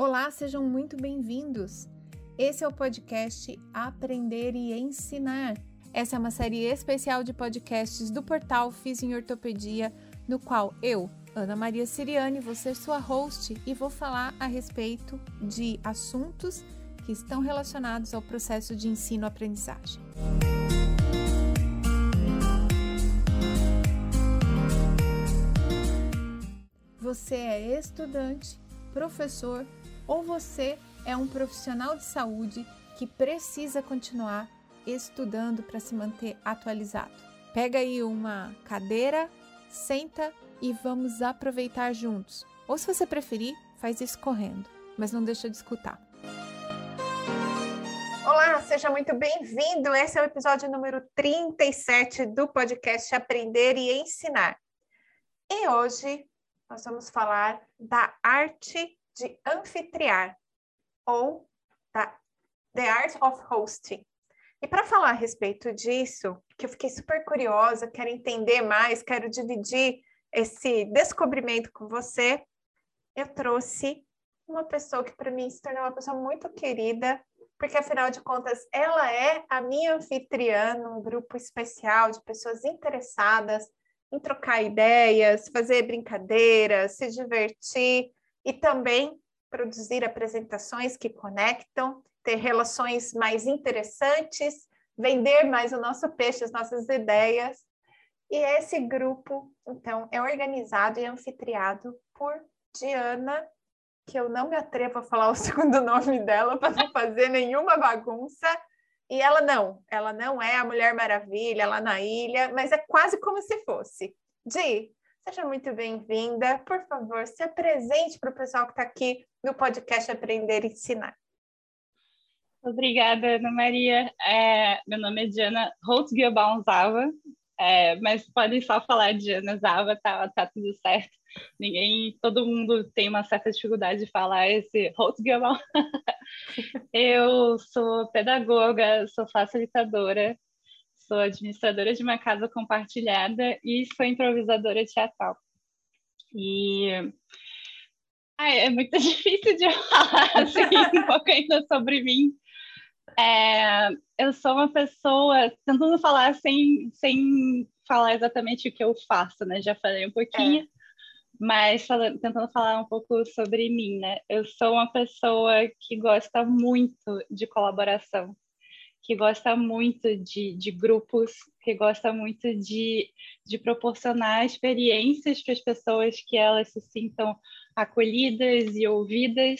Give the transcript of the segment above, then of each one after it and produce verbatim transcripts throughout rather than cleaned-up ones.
Olá, sejam muito bem-vindos! Esse é o podcast Aprender e Ensinar. Essa é uma série especial de podcasts do portal Fiz em Ortopedia, no qual eu, Ana Maria Siriani, vou ser sua host e vou falar a respeito de assuntos que estão relacionados ao processo de ensino-aprendizagem. Você é estudante, professor ou você é um profissional de saúde que precisa continuar estudando para se manter atualizado. Pega aí uma cadeira, senta e vamos aproveitar juntos. Ou se você preferir, faz isso correndo, mas não deixa de escutar. Olá, seja muito bem-vindo. Esse é o episódio número trinta e sete do podcast Aprender e Ensinar. E hoje nós vamos falar da arte de anfitriar, ou da The Art of Hosting. E para falar a respeito disso, que eu fiquei super curiosa, quero entender mais, quero dividir esse descobrimento com você, eu trouxe uma pessoa que para mim se tornou uma pessoa muito querida, porque afinal de contas ela é a minha anfitriã num grupo especial de pessoas interessadas em trocar ideias, fazer brincadeiras, se divertir e também produzir apresentações que conectam, ter relações mais interessantes, vender mais o nosso peixe, as nossas ideias. E esse grupo, então, é organizado e anfitriado por Diana, que eu não me atrevo a falar o segundo nome dela para não fazer nenhuma bagunça. E ela não, ela não é a Mulher Maravilha lá na ilha, mas é quase como se fosse. Di, seja muito bem-vinda. Por favor, se apresente para o pessoal que está aqui no podcast Aprender e Ensinar. Obrigada, Ana Maria. É, meu nome é Diana Holtzgebaum-Zava, é, mas podem só falar Diana Zava, tá, tá tudo certo. Ninguém, todo mundo tem uma certa dificuldade de falar esse Holtzgebaum. Eu sou pedagoga, sou facilitadora, sou administradora de uma casa compartilhada e sou improvisadora teatral. E ai, é muito difícil de falar assim, um pouco ainda sobre mim. É, eu sou uma pessoa, tentando falar sem, sem falar exatamente o que eu faço, né? Já falei um pouquinho, é. mas falando, tentando falar um pouco sobre mim, né? Eu sou uma pessoa que gosta muito de colaboração, que gosta muito de, de grupos, que gosta muito de, de proporcionar experiências para as pessoas que elas se sintam acolhidas e ouvidas.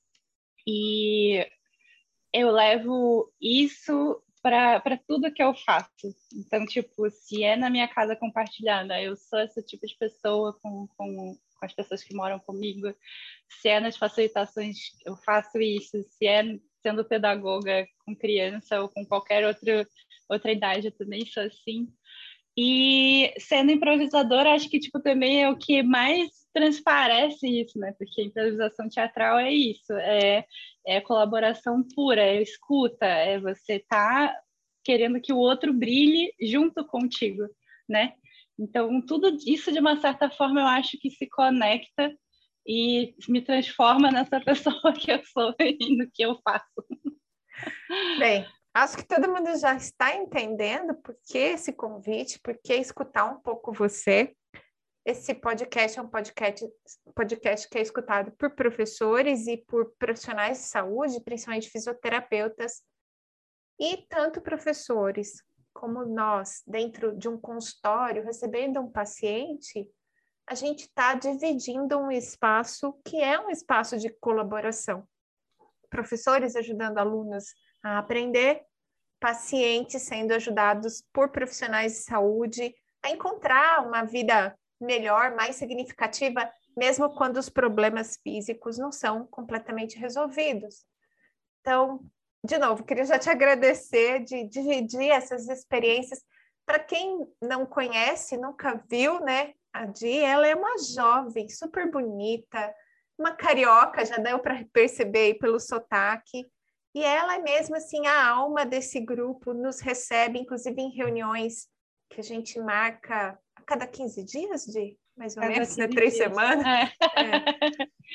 E eu levo isso para tudo que eu faço. Então, tipo, se é na minha casa compartilhada, eu sou esse tipo de pessoa com, com, com as pessoas que moram comigo. Se é nas facilitações, eu faço isso. Se é sendo pedagoga com criança ou com qualquer outro, outra idade, eu também sou assim. E sendo improvisadora, acho que tipo, também é o que mais transparece isso, né? Porque a improvisação teatral é isso, é, é colaboração pura, é escuta, é você tá querendo que o outro brilhe junto contigo, né? Então, tudo isso, de uma certa forma, eu acho que se conecta e me transforma nessa pessoa que eu sou e no que eu faço. Bem, acho que todo mundo já está entendendo por que esse convite, por que escutar um pouco você. Esse podcast é um podcast, podcast que é escutado por professores e por profissionais de saúde, principalmente fisioterapeutas, e tanto professores como nós, dentro de um consultório, recebendo um paciente, a gente está dividindo um espaço que é um espaço de colaboração. Professores ajudando alunos a aprender, pacientes sendo ajudados por profissionais de saúde a encontrar uma vida melhor, mais significativa, mesmo quando os problemas físicos não são completamente resolvidos. Então, de novo, queria já te agradecer de dividir essas experiências. Para quem não conhece, nunca viu, né? A Di, ela é uma jovem, super bonita, uma carioca, já deu para perceber aí pelo sotaque. E ela é mesmo assim a alma desse grupo, nos recebe, inclusive em reuniões que a gente marca a cada quinze dias, de mais ou menos, né? Três dias. semanas. É. É.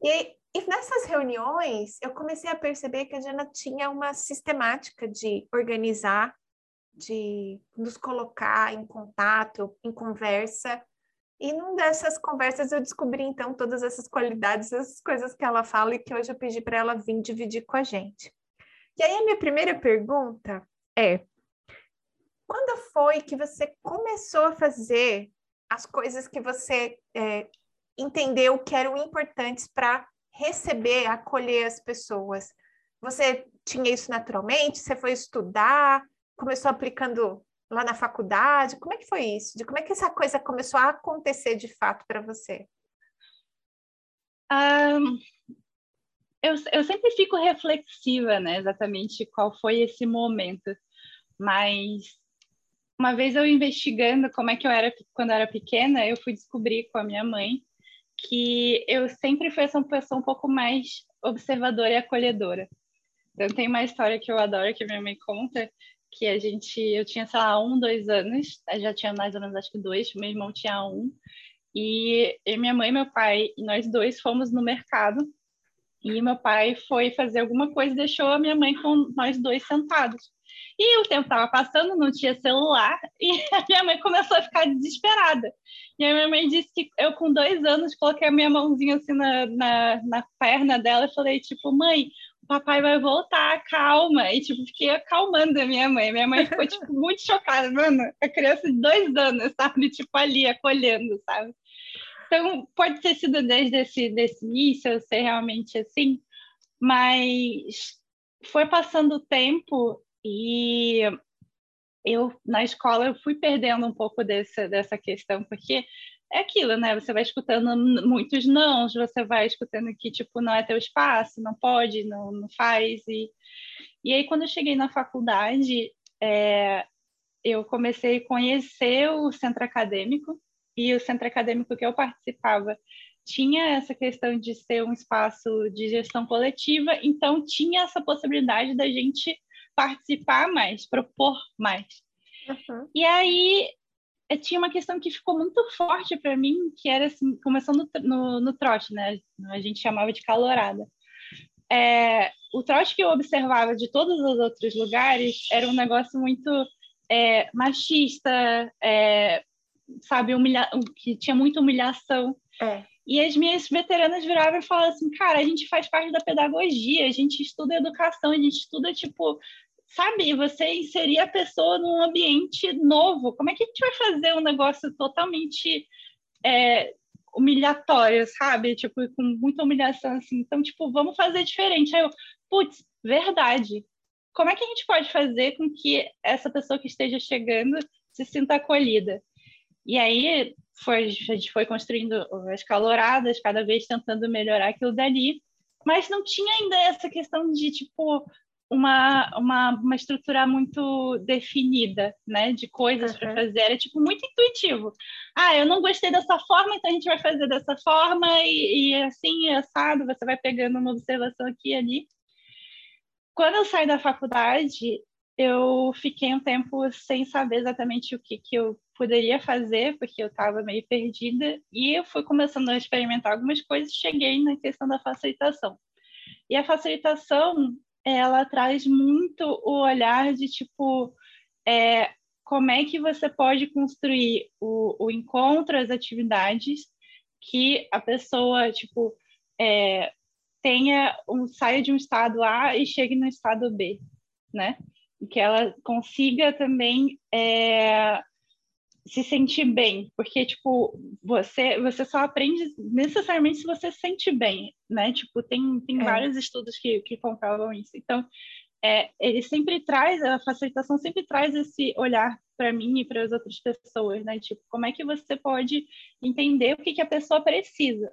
E, e nessas reuniões, eu comecei a perceber que a Jana tinha uma sistemática de organizar, de nos colocar em contato, em conversa. E numa dessas conversas eu descobri, então, todas essas qualidades, essas coisas que ela fala e que hoje eu pedi para ela vir dividir com a gente. E aí a minha primeira pergunta é: quando foi que você começou a fazer as coisas que você é, entendeu que eram importantes para receber, acolher as pessoas? Você tinha isso naturalmente? Você foi estudar? Começou aplicando lá na faculdade? Como é que foi isso? De como é que essa coisa começou a acontecer de fato para você? Um, eu, eu sempre fico reflexiva, né? Exatamente qual foi esse momento. Mas uma vez eu investigando como é que eu era quando eu era pequena, eu fui descobrir com a minha mãe que eu sempre fui essa pessoa um pouco mais observadora e acolhedora. Então, tem uma história que eu adoro, que minha mãe conta, que a gente, eu tinha, sei lá, um, dois anos, eu já tinha mais ou menos, acho que dois, meu irmão tinha um, e, e minha mãe, meu pai, e nós dois fomos no mercado, e meu pai foi fazer alguma coisa e deixou a minha mãe com nós dois sentados. E o tempo estava passando, não tinha celular, e a minha mãe começou a ficar desesperada. E a minha mãe disse que eu, com dois anos, coloquei a minha mãozinha assim na, na, na perna dela e falei, tipo, mãe, o papai vai voltar, calma. E, tipo, fiquei acalmando a minha mãe. Minha mãe ficou, tipo, muito chocada. Mano, a criança de dois anos, sabe? Tipo, ali, acolhendo, sabe? Então, pode ter sido desde esse desse início, eu sei realmente assim, mas foi passando o tempo e eu, na escola, eu fui perdendo um pouco desse, dessa questão, porque é aquilo, né? Você vai escutando muitos nãos, você vai escutando que, tipo, não é teu espaço, não pode, não, não faz. E, e aí, quando eu cheguei na faculdade, é, eu comecei a conhecer o centro acadêmico, e o centro acadêmico que eu participava tinha essa questão de ser um espaço de gestão coletiva, então tinha essa possibilidade da gente participar mais, propor mais. Uhum. E aí tinha uma questão que ficou muito forte para mim, que era assim, começando no, no, no trote, né? A gente chamava de calorada. É, o trote que eu observava de todos os outros lugares era um negócio muito é, machista, é, sabe, humilha... que tinha muita humilhação. É. E as minhas veteranas viravam e falavam assim, cara, a gente faz parte da pedagogia, a gente estuda educação, a gente estuda, tipo, sabe, você inserir a pessoa num ambiente novo. Como é que a gente vai fazer um negócio totalmente é, humilhatório, sabe? Tipo, com muita humilhação, assim. Então, tipo, vamos fazer diferente. Aí eu, putz, verdade. Como é que a gente pode fazer com que essa pessoa que esteja chegando se sinta acolhida? E aí foi, a gente foi construindo as caloradas, cada vez tentando melhorar aquilo dali, mas não tinha ainda essa questão de, tipo, uma, uma, uma estrutura muito definida, né, de coisas para Uhum. fazer. Era, tipo, muito intuitivo. Ah, eu não gostei dessa forma, então a gente vai fazer dessa forma, e, e assim, assado, você vai pegando uma observação aqui e ali. Quando eu saí da faculdade, eu fiquei um tempo sem saber exatamente o que, que eu poderia fazer, porque eu estava meio perdida, e eu fui começando a experimentar algumas coisas e cheguei na questão da facilitação. E a facilitação, ela traz muito o olhar de, tipo, é, como é que você pode construir o, o encontro, as atividades, que a pessoa, tipo, é, tenha um, saia de um estado A e chegue no estado B, né? E que ela consiga também é, se sentir bem, porque tipo você você só aprende necessariamente se você se sente bem, né? Tipo tem tem É. vários estudos que, que comprovam isso. Então é, ele sempre traz a facilitação sempre traz esse olhar para mim e para as outras pessoas, né? Tipo como é que você pode entender o que que a pessoa precisa.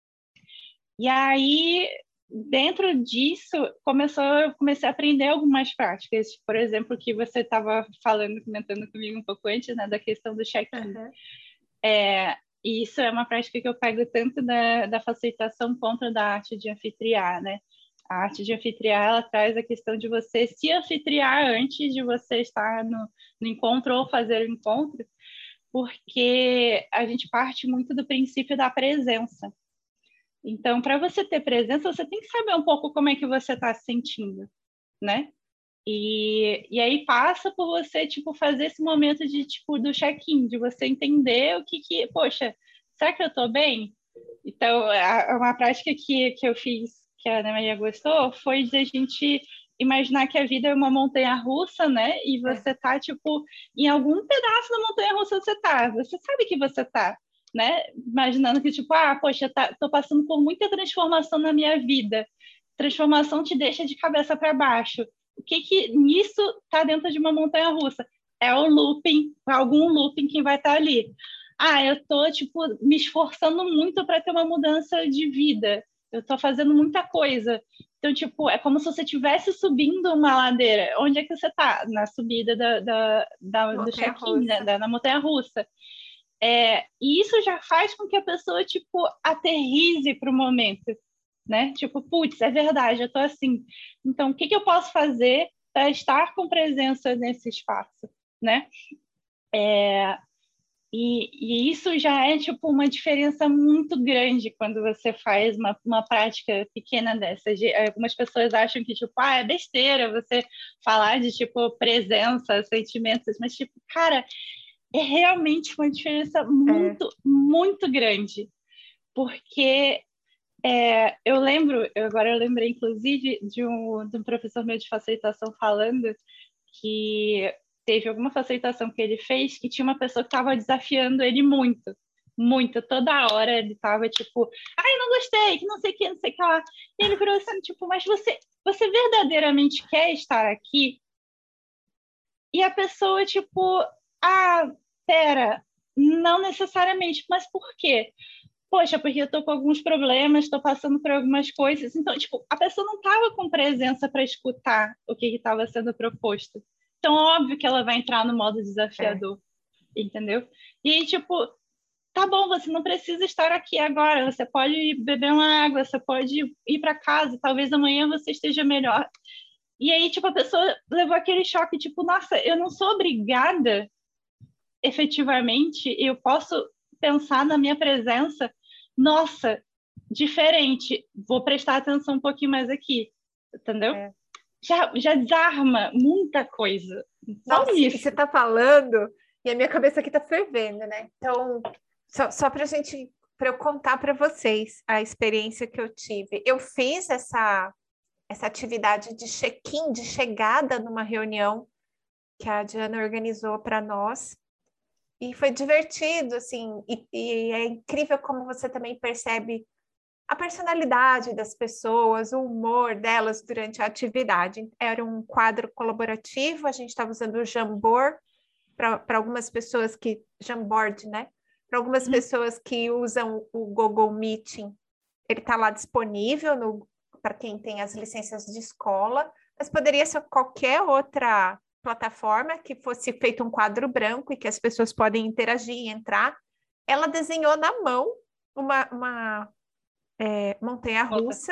E aí, dentro disso, começou, eu comecei a aprender algumas práticas. Por exemplo, que você estava falando, comentando comigo um pouco antes, né, da questão do check-in. Uhum. É, e isso é uma prática que eu pego tanto da, da facilitação quanto da arte de anfitriar, né? A arte de anfitriar, ela traz a questão de você se anfitriar antes de você estar no, no encontro ou fazer o encontro, porque a gente parte muito do princípio da presença. Então, para você ter presença, você tem que saber um pouco como é que você está se sentindo, né? E, e aí passa por você, tipo, fazer esse momento de, tipo, do check-in, de você entender o que que... Poxa, será que eu estou bem? Então, a, uma prática que, que eu fiz, que a Ana Maria gostou, foi de a gente imaginar que a vida é uma montanha-russa, né? E você tá, tipo, em algum pedaço da montanha-russa você tá. Você sabe que você tá, né? Imaginando que, tipo, ah, poxa, tá, tô passando por muita transformação na minha vida. Transformação te deixa de cabeça para baixo. O que que nisso tá dentro de uma montanha-russa? É o looping, algum looping que vai estar ali. Ah, eu tô, tipo, me esforçando muito para ter uma mudança de vida. Eu tô fazendo muita coisa. Então, tipo, é como se você estivesse subindo uma ladeira. Onde é que você tá? Na subida da, da, da do check-in, né? Da, na montanha-russa. É, e isso já faz com que a pessoa, tipo, aterrize para o momento, né? Tipo, putz, é verdade, eu tô assim. Então, o que que eu posso fazer para estar com presença nesse espaço, né? É, e, e isso já é, tipo, uma diferença muito grande quando você faz uma, uma prática pequena dessa. Algumas pessoas acham que, tipo, ah, é besteira você falar de, tipo, presença, sentimentos, mas, tipo, cara, é realmente uma diferença muito, é. muito grande. Porque é, eu lembro, eu, agora eu lembrei, inclusive, de um, de um professor meu de facilitação falando que teve alguma facilitação que ele fez que tinha uma pessoa que estava desafiando ele muito, muito, toda hora ele estava tipo, ai, não gostei, que não sei o que, não sei o que lá. E ele virou assim, tipo, mas você, você verdadeiramente quer estar aqui? E a pessoa, tipo, ah, pera, não necessariamente, mas por quê? Poxa, porque eu tô com alguns problemas, estou passando por algumas coisas. Então, tipo, a pessoa não estava com presença para escutar o que estava sendo proposto. Então, óbvio que ela vai entrar no modo desafiador, é. Entendeu? E aí, tipo, tá bom, você não precisa estar aqui agora, você pode beber uma água, você pode ir para casa, talvez amanhã você esteja melhor. E aí, tipo, a pessoa levou aquele choque, tipo, nossa, eu não sou obrigada, efetivamente, eu posso pensar na minha presença, nossa, diferente, vou prestar atenção um pouquinho mais aqui, entendeu? É. Já, já desarma muita coisa. Só Nossa, isso. E você tá falando e a minha cabeça aqui tá fervendo, né? Então, só, só pra gente, para eu contar para vocês a experiência que eu tive. Eu fiz essa, essa atividade de check-in, de chegada numa reunião que a Diana organizou para nós. E foi divertido, assim, e, e é incrível como você também percebe a personalidade das pessoas, o humor delas durante a atividade. Era um quadro colaborativo, a gente estava usando o Jamboard para algumas pessoas que... Jamboard, né? Para algumas uhum. pessoas que usam o Google Meeting, ele está lá disponível para quem tem as licenças de escola, mas poderia ser qualquer outra plataforma que fosse feito um quadro branco e que as pessoas podem interagir e entrar. Ela desenhou na mão uma... uma É, montanha-russa,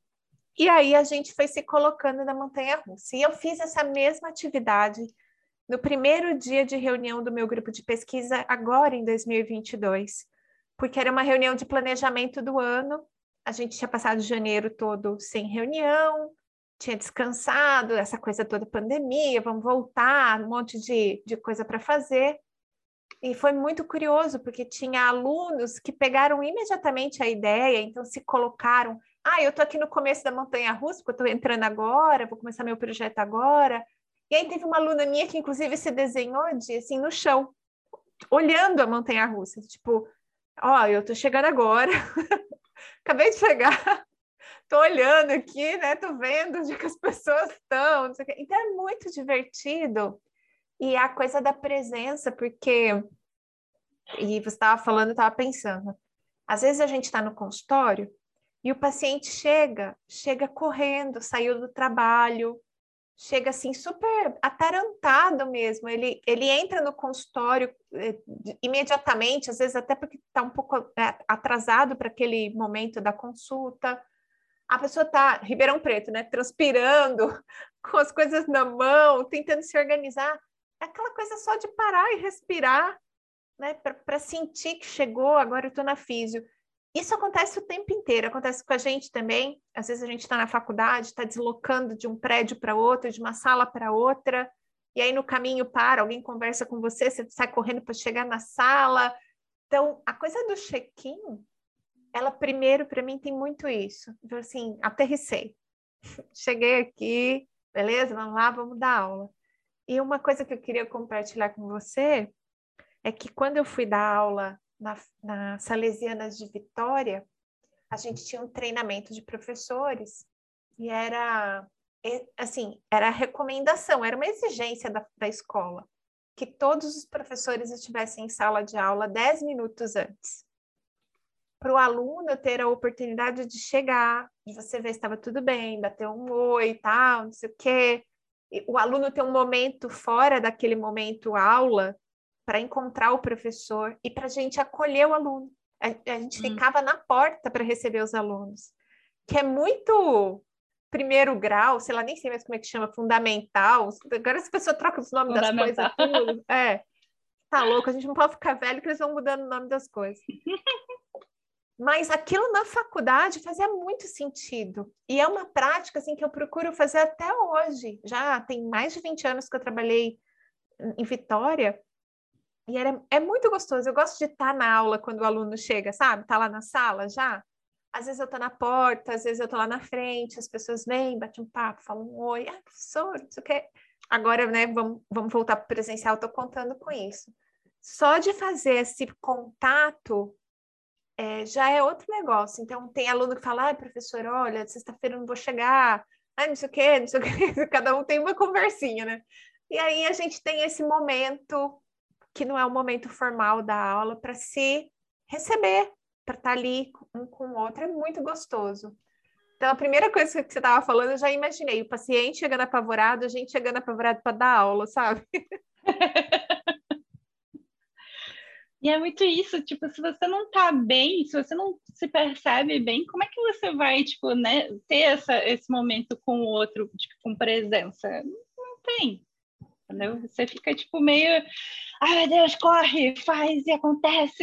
e aí a gente foi se colocando na montanha-russa. E eu fiz essa mesma atividade no primeiro dia de reunião do meu grupo de pesquisa, agora em dois mil e vinte e dois, porque era uma reunião de planejamento do ano, a gente tinha passado janeiro todo sem reunião, tinha descansado, essa coisa toda, pandemia, vamos voltar, um monte de, de coisa para fazer. E foi muito curioso, porque tinha alunos que pegaram imediatamente a ideia, então se colocaram, ah, eu estou aqui no começo da montanha-russa, porque eu estou entrando agora, vou começar meu projeto agora. E aí teve uma aluna minha que, inclusive, se desenhou de, assim, no chão, olhando a montanha-russa, tipo, ó, oh, eu estou chegando agora, acabei de chegar, estou olhando aqui, né, estou vendo onde que as pessoas estão, não sei o quê. Então é muito divertido. E a coisa da presença, porque, e você estava falando, eu estava pensando, às vezes a gente está no consultório e o paciente chega, chega correndo, saiu do trabalho, chega assim super atarantado mesmo, ele, ele entra no consultório eh, imediatamente, às vezes até porque está um pouco eh, atrasado para aquele momento da consulta, a pessoa está, Ribeirão Preto, né, transpirando, com as coisas na mão, tentando se organizar, aquela coisa só de parar e respirar, né, para sentir que chegou, agora eu estou na físio. Isso acontece o tempo inteiro, acontece com a gente também. Às vezes a gente está na faculdade, está deslocando de um prédio para outro, de uma sala para outra, e aí no caminho para, alguém conversa com você, você sai correndo para chegar na sala. Então, a coisa do check-in, ela primeiro, para mim, tem muito isso. Então, assim, aterrissei. Cheguei aqui, beleza? Vamos lá, vamos dar aula. E uma coisa que eu queria compartilhar com você é que quando eu fui dar aula na, na Salesianas de Vitória, a gente tinha um treinamento de professores e era, assim, era recomendação, era uma exigência da, da escola, que todos os professores estivessem em sala de aula dez minutos antes. Para o aluno ter a oportunidade de chegar, de você ver se estava tudo bem, bater um oi e tal, não sei o quê. E o aluno ter um momento fora daquele momento aula para encontrar o professor e para a gente acolher o aluno. A, a gente hum. ficava na porta para receber os alunos, que é muito primeiro grau, sei lá, nem sei mais como é que chama, fundamental. Agora as pessoas trocam os nomes das coisas, tudo. É, tá louco, a gente não pode ficar velho que eles vão mudando o nome das coisas. Mas aquilo na faculdade fazia muito sentido. E é uma prática assim, que eu procuro fazer até hoje. Já tem mais de vinte anos que eu trabalhei em Vitória. E era, é muito gostoso. Eu gosto de estar na aula quando o aluno chega, sabe? Tá lá na sala já. Às vezes eu tô na porta, às vezes eu tô lá na frente, as pessoas vêm, batem um papo, falam um oi. Ah, professor, não sei o quê. Agora, né, vamos, vamos voltar para o presencial, eu tô contando com isso. Só de fazer esse contato É, já é outro negócio. Então, tem aluno que fala, ah, professor, olha, sexta-feira eu não vou chegar, ah, não sei o quê, não sei o quê. Cada um tem uma conversinha, né? E aí a gente tem esse momento, que não é o momento formal da aula, para se receber, para estar ali um com o outro, é muito gostoso. Então, a primeira coisa que você estava falando, eu já imaginei, o paciente chegando apavorado, a gente chegando apavorado para dar aula, sabe? E é muito isso, tipo, se você não tá bem, se você não se percebe bem, como é que você vai, tipo, né, ter essa, esse momento com o outro, tipo, com presença? Não tem, entendeu? Você fica, tipo, meio, ai, meu Deus, corre, faz e acontece,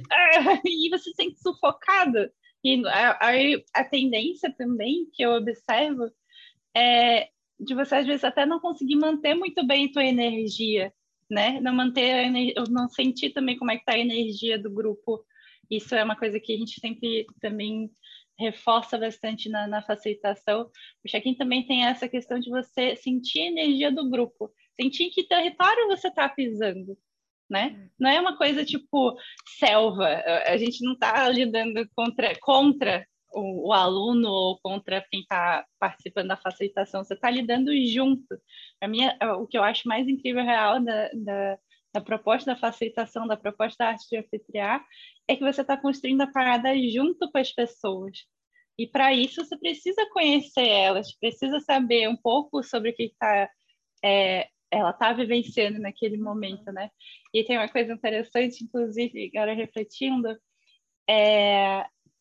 e você se sente sufocado. E a, a, a tendência também que eu observo é de você, às vezes, até não conseguir manter muito bem a tua energia, né? Não manter, eu não sentir também como é que tá a energia do grupo. Isso é uma coisa que a gente sempre também reforça bastante na, na facilitação. O check-in também tem essa questão de você sentir a energia do grupo, sentir em que território você está pisando, né? Não é uma coisa tipo selva. A gente não está lidando contra contra o, o aluno ou contra quem está participando da facilitação, você está lidando junto. A minha, o que eu acho mais incrível real da, da, da proposta da facilitação, da proposta da arte de anfitriar, é que você está construindo a parada junto com as pessoas. E para isso você precisa conhecer elas, precisa saber um pouco sobre o que está é, ela está vivenciando naquele momento, né? E tem uma coisa interessante, inclusive, agora refletindo, é,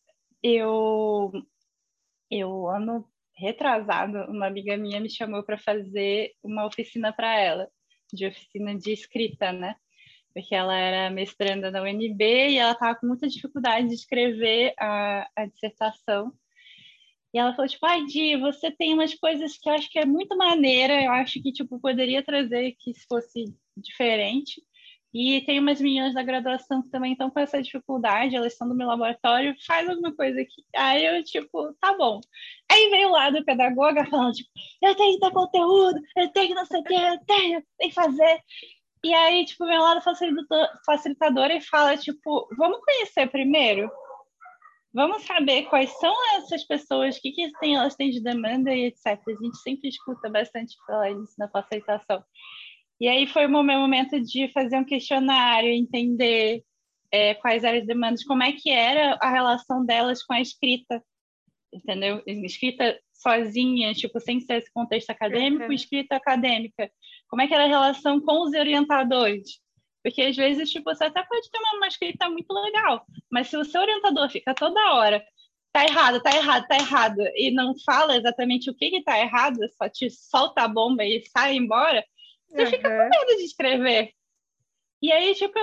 eu, eu ano retrasado, uma amiga minha me chamou para fazer uma oficina para ela, de oficina de escrita, né? Porque ela era mestranda na U N B e ela estava com muita dificuldade de escrever a, a dissertação. E ela falou, tipo, ai, Di, você tem umas coisas que eu acho que é muito maneira, eu acho que, tipo, poderia trazer que se fosse diferente. E tem umas meninas da graduação que também estão com essa dificuldade, elas estão no meu laboratório, faz alguma coisa aqui. Aí eu, tipo, tá bom. Aí veio lá do pedagoga falando, tipo, eu tenho que ter conteúdo, eu tenho que não sei o quê, eu tenho, tenho que fazer. E aí, tipo, vem lá do facilitador, facilitador e fala, tipo, vamos conhecer primeiro? Vamos saber quais são essas pessoas, o que, que tem, elas têm de demanda e etcétera. A gente sempre escuta bastante falar isso na facilitação. E aí foi o meu momento de fazer um questionário, entender é, quais eram as demandas, como é que era a relação delas com a escrita, entendeu? Escrita sozinha, tipo, sem ser esse contexto acadêmico, uhum. Escrita acadêmica. Como é que era a relação com os orientadores? Porque, às vezes, tipo, você até pode ter uma, uma escrita muito legal, mas se o seu orientador fica toda hora, tá errado, tá errado, tá errado, e não fala exatamente o que que tá errado, só te solta a bomba e sai embora, você uhum. fica com medo de escrever. E aí, tipo, eu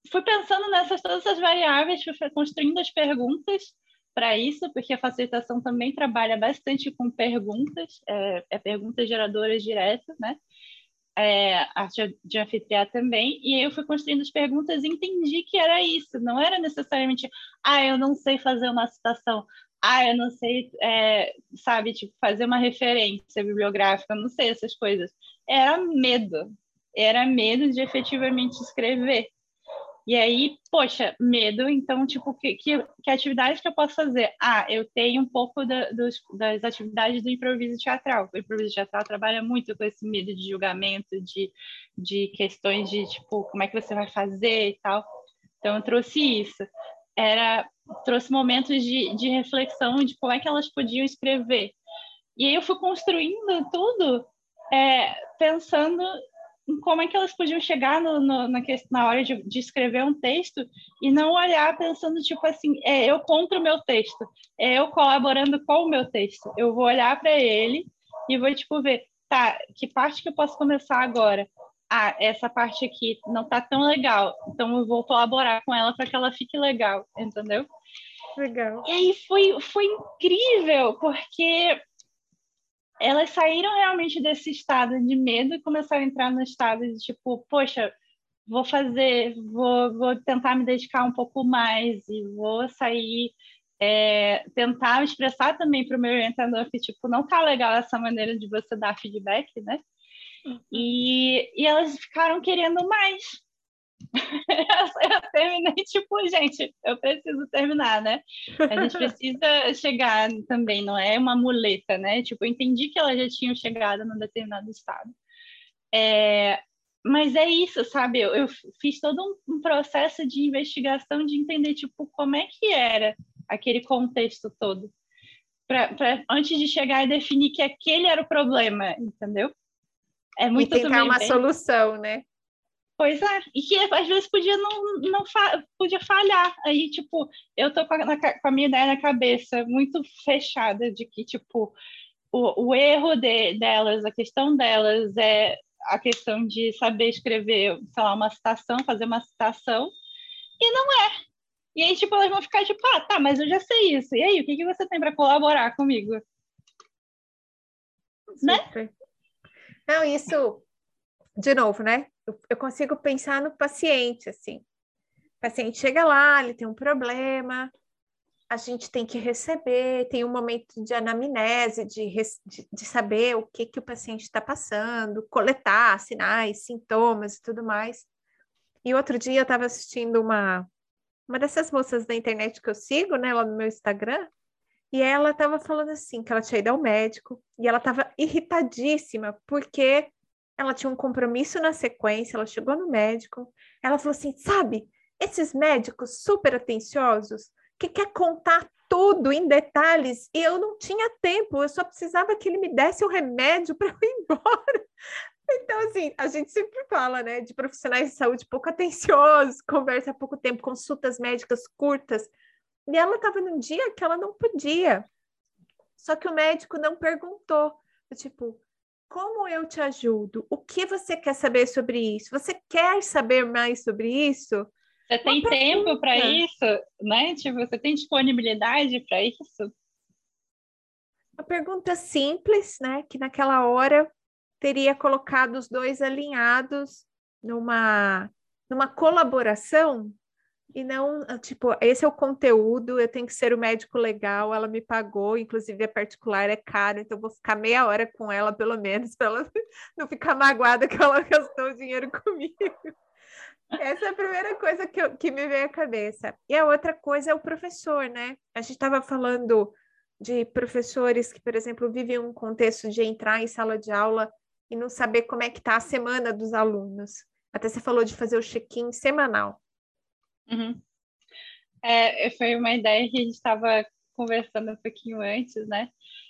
fui pensando nessas todas as variáveis, fui construindo as perguntas para isso, porque a facilitação também trabalha bastante com perguntas, é, é perguntas geradoras diretas, né? É, arte de anfitriar também, e aí eu fui construindo as perguntas e entendi que era isso, não era necessariamente, ah, eu não sei fazer uma citação, ah, eu não sei, é, sabe, tipo, fazer uma referência bibliográfica, eu não sei essas coisas. Era medo, era medo de efetivamente escrever. E aí, poxa, medo, então, tipo, que, que, que atividade que eu posso fazer? Ah, eu tenho um pouco da, dos, das atividades do improviso teatral. O improviso teatral trabalha muito com esse medo de julgamento, de, de questões de, tipo, como é que você vai fazer e tal. Então, eu trouxe isso. Era, trouxe momentos de, de reflexão de como é que elas podiam escrever. E aí eu fui construindo tudo é, pensando em como é que elas podiam chegar no, no, na, na hora de, de escrever um texto e não olhar pensando, tipo assim, é eu contra o meu texto, é eu colaborando com o meu texto. Eu vou olhar para ele e vou, tipo, ver, tá, que parte que eu posso começar agora? Ah, essa parte aqui não tá tão legal, então eu vou colaborar com ela para que ela fique legal, entendeu? Legal. E aí foi, foi incrível, porque elas saíram realmente desse estado de medo e começaram a entrar no estado de tipo, poxa, vou fazer, vou, vou tentar me dedicar um pouco mais e vou sair, é, tentar expressar também para o meu orientador que, tipo, não tá legal essa maneira de você dar feedback, né? Uhum. E, e elas ficaram querendo mais. Eu terminei, tipo, gente, eu preciso terminar, né? A gente precisa chegar também, não é uma muleta, né? Tipo, eu entendi que elas já tinham chegado num determinado estado. É, mas é isso, sabe? Eu, eu fiz todo um, um processo de investigação de entender, tipo, como é que era aquele contexto todo. Pra, pra, antes de chegar e definir que aquele era o problema, entendeu? É E muito tentar também uma bem... solução, né? Pois é, e que às vezes podia não, não fa podia falhar. Aí, tipo, eu tô com a, na, com a minha ideia na cabeça muito fechada de que, tipo, o, o erro de, delas, a questão delas é a questão de saber escrever, sei lá, uma citação, fazer uma citação, e não é. E aí, tipo, elas vão ficar tipo, ah, tá, mas eu já sei isso. E aí, o que, que você tem para colaborar comigo? Né? Super. Não, isso, de novo, né? Eu, eu consigo pensar no paciente, assim. O paciente chega lá, ele tem um problema, a gente tem que receber, tem um momento de anamnese, de, de, de saber o que, que o paciente está passando, coletar sinais, sintomas e tudo mais. E outro dia eu estava assistindo uma, uma dessas moças da internet que eu sigo, né, lá no meu Instagram, e ela estava falando assim, que ela tinha ido ao médico, e ela estava irritadíssima, porque ela tinha um compromisso na sequência, ela chegou no médico, ela falou assim, sabe, esses médicos super atenciosos, que quer contar tudo em detalhes, e eu não tinha tempo, eu só precisava que ele me desse o remédio para eu ir embora. Então, assim, a gente sempre fala, né, de profissionais de saúde pouco atenciosos, conversa há pouco tempo, consultas médicas curtas, e ela estava num dia que ela não podia. Só que o médico não perguntou, tipo, como eu te ajudo? O que você quer saber sobre isso? Você quer saber mais sobre isso? Você Uma tem tempo para pergunta. isso, né? Tipo, você tem disponibilidade para isso? Uma pergunta simples, né? Que naquela hora teria colocado os dois alinhados numa, numa colaboração e não, tipo, esse é o conteúdo, eu tenho que ser o médico legal, ela me pagou, inclusive a particular é caro, então eu vou ficar meia hora com ela, pelo menos, para ela não ficar magoada que ela gastou o dinheiro comigo. Essa é a primeira coisa que, eu, que me veio à cabeça. E a outra coisa é o professor, né? A gente estava falando de professores que, por exemplo, vivem um contexto de entrar em sala de aula e não saber como é que está a semana dos alunos. Até você falou de fazer o check-in semanal. Uhum. É, foi uma ideia que a gente estava conversando um pouquinho antes, né?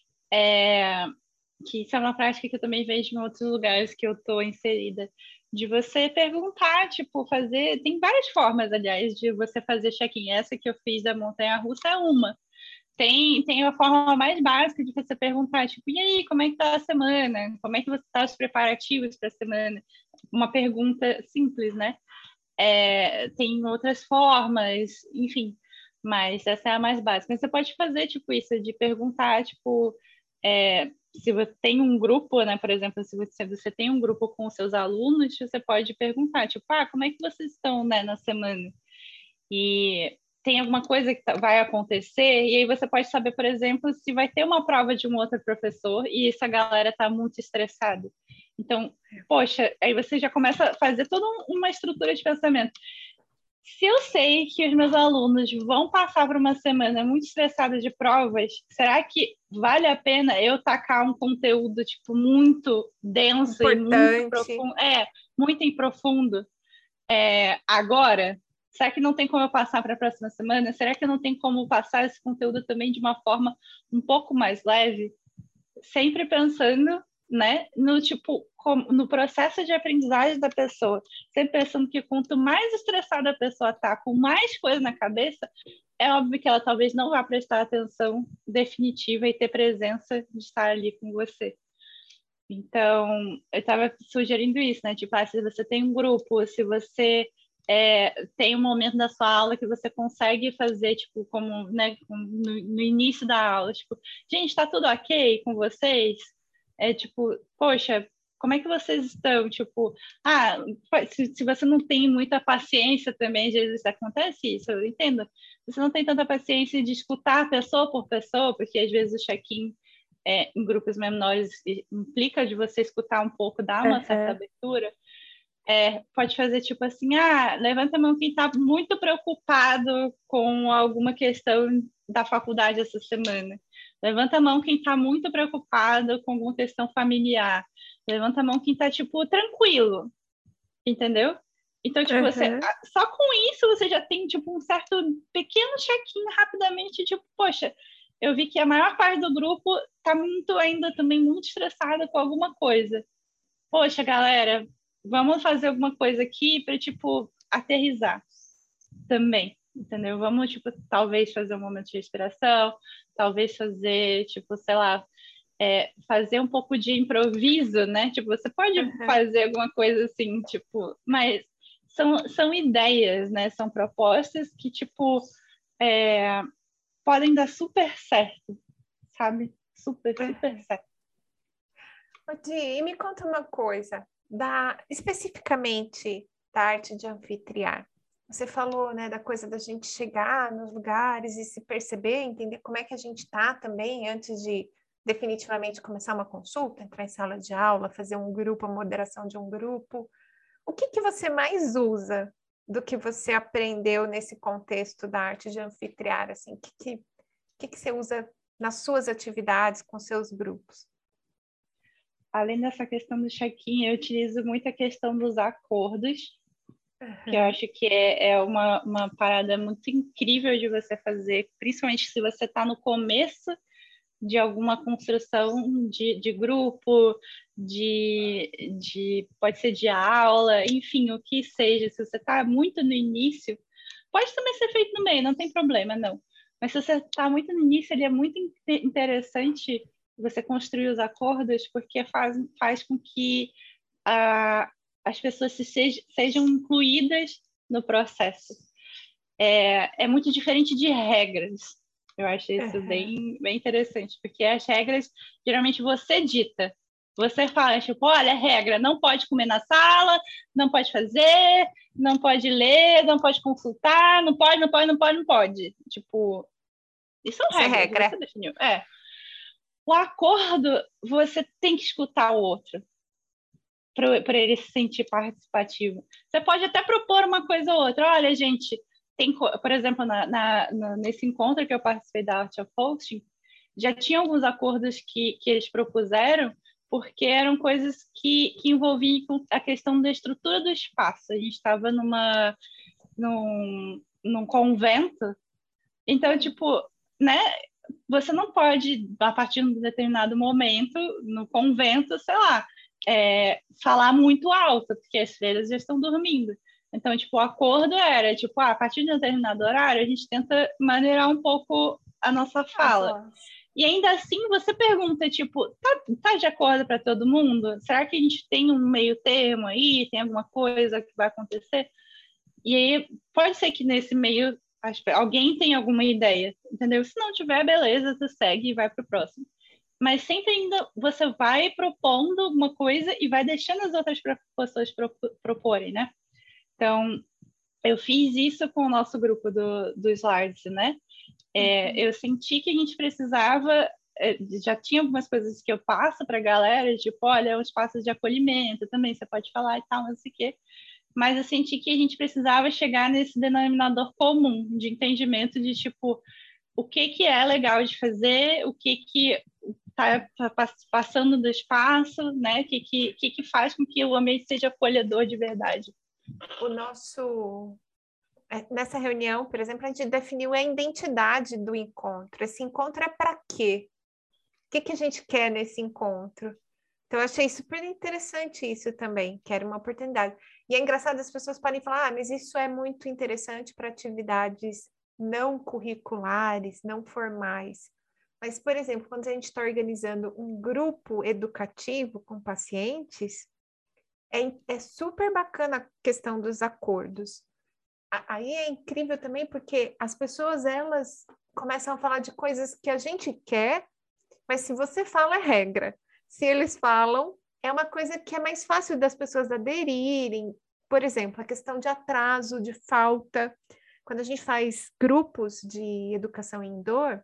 É, que isso é uma prática que eu também vejo em outros lugares que eu estou inserida, de você perguntar, tipo, fazer... Tem várias formas, aliás, de você fazer check-in. Essa que eu fiz da montanha-russa é uma. Tem, tem a forma mais básica de você perguntar, tipo, e aí, como é que tá a semana? Como é que você tá os preparativos para a semana? Uma pergunta simples, né? é, tem outras formas, enfim, mas essa é a mais básica. Mas você pode fazer, tipo, isso, de perguntar, tipo, é, se você tem um grupo, né, por exemplo, se você, você tem um grupo com os seus alunos, você pode perguntar, tipo, ah, como é que vocês estão, né, na semana? E tem alguma coisa que vai acontecer, e aí você pode saber, por exemplo, se vai ter uma prova de um outro professor e essa galera está muito estressada. Então, poxa, aí você já começa a fazer toda uma estrutura de pensamento. Se eu sei que os meus alunos vão passar por uma semana muito estressada de provas, será que vale a pena eu tacar um conteúdo tipo muito denso e muito Importante. profundo? É, muito em profundo. É, agora, será que não tem como eu passar para a próxima semana? Será que não tem como passar esse conteúdo também de uma forma um pouco mais leve? Sempre pensando, né, no tipo, no processo de aprendizagem da pessoa. Sempre pensando que quanto mais estressada a pessoa está, com mais coisa na cabeça, é óbvio que ela talvez não vá prestar atenção definitiva e ter presença de estar ali com você. Então, eu estava sugerindo isso, né? Tipo, ah, se você tem um grupo, se você é, tem um momento da sua aula que você consegue fazer, tipo, como, né, no, no início da aula, tipo, gente, está tudo ok com vocês? É tipo, poxa, como é que vocês estão? Tipo, ah, se, se você não tem muita paciência também, às vezes acontece isso, eu entendo. Você não tem tanta paciência de escutar pessoa por pessoa, porque às vezes o check-in é, em grupos menores implica de você escutar um pouco, dar uma Uhum. certa abertura. É, pode fazer tipo assim, ah, levanta a mão quem está muito preocupado com alguma questão da faculdade essa semana. Levanta a mão quem está muito preocupado com alguma questão familiar. Levanta a mão quem está, tipo, tranquilo. Entendeu? Então, tipo, Uhum. você, só com isso você já tem, tipo, um certo pequeno check-in rapidamente, tipo, poxa, eu vi que a maior parte do grupo tá muito ainda também muito estressada com alguma coisa. Poxa, galera, vamos fazer alguma coisa aqui para, tipo, aterrizar também, entendeu? Vamos, tipo, talvez fazer um momento de respiração, talvez fazer, tipo, sei lá, é, fazer um pouco de improviso, né? Tipo, você pode Uhum. fazer alguma coisa assim, tipo, mas são, são ideias, né? São propostas que, tipo, é, podem dar super certo, sabe? Super, super certo. Di, e me conta uma coisa, da, especificamente da arte de anfitriar. Você falou, né, da coisa da gente chegar nos lugares e se perceber, entender como é que a gente está também antes de definitivamente começar uma consulta, entrar em sala de aula, fazer um grupo, a moderação de um grupo. O que que você mais usa do que você aprendeu nesse contexto da arte de anfitriar, assim? O que que, que que você usa nas suas atividades com seus grupos? Além dessa questão do check-in, eu utilizo muito a questão dos acordos, Uhum. que eu acho que é, é uma, uma parada muito incrível de você fazer, principalmente se você está no começo de alguma construção de, de grupo, de, de, pode ser de aula, enfim, o que seja. Se você está muito no início, pode também ser feito no meio, não tem problema, não. Mas se você está muito no início, ele é muito interessante você construir os acordos, porque faz, faz com que a, as pessoas se sejam, sejam incluídas no processo. É, é muito diferente de regras. Eu acho isso Uhum. bem, bem interessante, porque as regras, geralmente você dita. Você fala, tipo, olha, regra, não pode comer na sala, não pode fazer, não pode ler, não pode consultar, não pode, não pode, não pode, não pode. Tipo, isso são Isso é regras, regra. você definiu. É. O acordo, você tem que escutar o outro para ele se sentir participativo. Você pode até propor uma coisa ou outra. Olha, gente, tem, por exemplo, na, na, na, nesse encontro que eu participei da Art of Hosting, já tinha alguns acordos que, que eles propuseram, porque eram coisas que, que envolviam a questão da estrutura do espaço. A gente estava numa num, num convento, então, tipo, né, você não pode, a partir de um determinado momento, no convento, sei lá, é, falar muito alto, porque as freiras já estão dormindo. Então, tipo, o acordo era, tipo, ah, a partir de um determinado horário, a gente tenta maneirar um pouco a nossa fala. E ainda assim, você pergunta, tipo, tá, tá de acordo para todo mundo? Será que a gente tem um meio termo aí? Tem alguma coisa que vai acontecer? E aí, pode ser que nesse meio alguém tenha alguma ideia, entendeu? Se não tiver, beleza, você segue e vai para o próximo. Mas sempre ainda você vai propondo alguma coisa e vai deixando as outras pessoas proporem, né? Então, eu fiz isso com o nosso grupo do, do Slides, né? É, uhum. Eu senti que a gente precisava, já tinha algumas coisas que eu passo para a galera, tipo, olha, é um espaço de acolhimento também, você pode falar e tal, não sei o quê. Mas eu senti que a gente precisava chegar nesse denominador comum de entendimento de, tipo, o que, que é legal de fazer, o que que está passando do espaço, né? O que, que, que, que faz com que o ambiente seja acolhedor de verdade. O nosso... Nessa reunião, por exemplo, a gente definiu a identidade do encontro. Esse encontro é para quê? O que, que a gente quer nesse encontro? Então, eu achei super interessante isso também, que era uma oportunidade. E é engraçado, as pessoas podem falar, ah, mas isso é muito interessante para atividades não curriculares, não formais. Mas, por exemplo, quando a gente está organizando um grupo educativo com pacientes, é, é super bacana a questão dos acordos. Aí é incrível também porque as pessoas, elas começam a falar de coisas que a gente quer, mas se você fala, é regra. Se eles falam, é uma coisa que é mais fácil das pessoas aderirem. Por exemplo, a questão de atraso, de falta. Quando a gente faz grupos de educação indoor,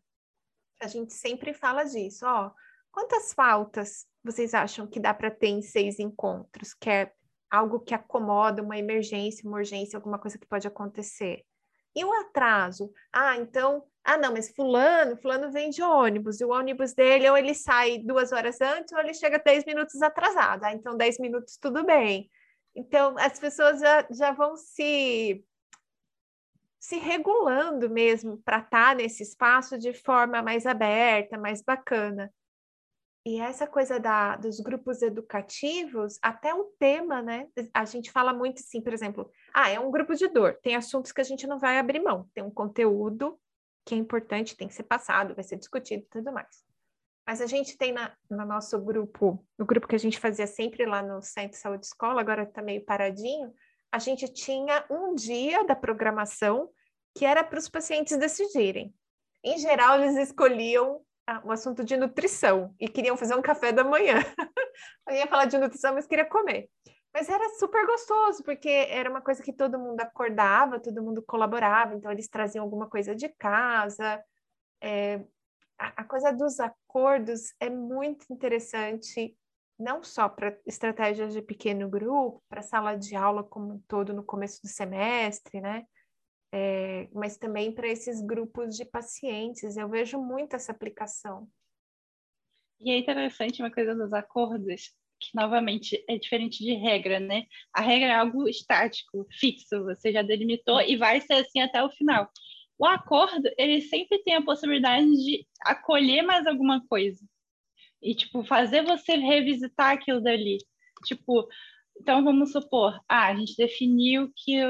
a gente sempre fala disso. Ó, quantas faltas vocês acham que dá para ter em seis encontros? Que é algo que acomoda uma emergência, uma urgência, alguma coisa que pode acontecer. E o atraso? Ah, então... Ah, não, mas fulano, fulano vem de ônibus, e o ônibus dele ou ele sai duas horas antes ou ele chega dez minutos atrasado. Ah, então dez minutos tudo bem. Então, as pessoas já, já vão se, se regulando mesmo para estar nesse espaço de forma mais aberta, mais bacana. E essa coisa da, dos grupos educativos, até o tema, né? A gente fala muito assim, por exemplo, ah, é um grupo de dor, tem assuntos que a gente não vai abrir mão, tem um conteúdo que é importante, tem que ser passado, vai ser discutido e tudo mais. Mas a gente tem na, no nosso grupo, no grupo que a gente fazia sempre lá no Centro de Saúde Escola, agora está meio paradinho, a gente tinha um dia da programação que era para os pacientes decidirem. Em geral, eles escolhiam ah, um assunto de nutrição e queriam fazer um café da manhã. Eu ia falar de nutrição, mas queria comer. Mas era super gostoso, porque era uma coisa que todo mundo acordava, todo mundo colaborava, então eles traziam alguma coisa de casa. É, a, a coisa dos acordos é muito interessante, não só para estratégias de pequeno grupo, para sala de aula como um todo no começo do semestre, né? É, mas também para esses grupos de pacientes. Eu vejo muito essa aplicação. E é interessante uma coisa dos acordos, que novamente é diferente de regra, né? A regra é algo estático, fixo, você já delimitou e vai ser assim até o final. O acordo, ele sempre tem a possibilidade de acolher mais alguma coisa e, tipo, fazer você revisitar aquilo dali. Tipo, então vamos supor, ah, a gente definiu que